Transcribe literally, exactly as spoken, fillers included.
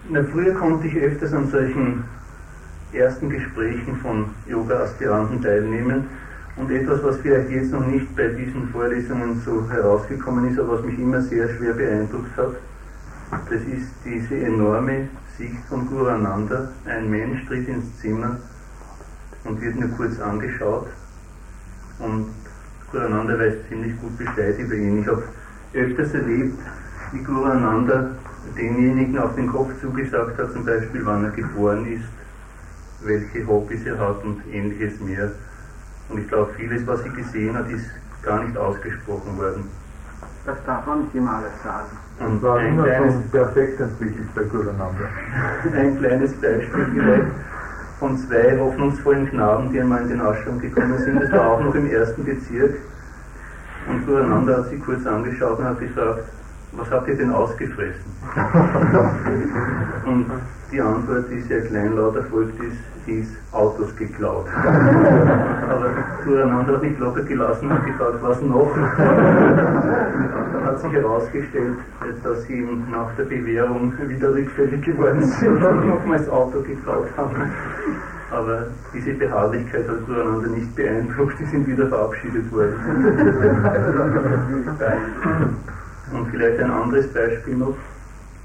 Na, früher konnte ich öfters an solchen ersten Gesprächen von Yoga-Aspiranten teilnehmen, und etwas, was vielleicht jetzt noch nicht bei diesen Vorlesungen so herausgekommen ist, aber was mich immer sehr schwer beeindruckt hat, das ist diese enorme Sicht von Guru Ananda. Ein Mensch tritt ins Zimmer und wird nur kurz angeschaut, und Guru Ananda weiß ziemlich gut Bescheid über ihn. Ich habe öfters erlebt, wie Guru Ananda denjenigen auf den Kopf zugesagt hat, zum Beispiel wann er geboren ist, welche Hobbys er hat und ähnliches mehr. Und ich glaube, vieles, was sie gesehen hat, ist gar nicht ausgesprochen worden. Das darf man nicht immer alles sagen. Und war ein immer kleines, perfekt entwickelt bei Guru Ananda. Ein kleines Beispiel vielleicht von zwei hoffnungsvollen Knaben, die einmal in den Ashram gekommen sind. Das war auch noch im ersten Bezirk. Und Guru Ananda hat sie kurz angeschaut und hat gefragt, was habt ihr denn ausgefressen? Und die Antwort, die sehr kleinlaut erfolgt ist, hieß Autos geklaut. Aber Guru Ananda hat nicht locker gelassen und gefragt, was noch? Dann hat sich herausgestellt, dass sie ihm nach der Bewährung wieder rückfällig geworden sind und nochmals Auto geklaut haben. Aber diese Beharrlichkeit hat Guru Ananda nicht beeindruckt, die sind wieder verabschiedet worden. Und vielleicht ein anderes Beispiel noch.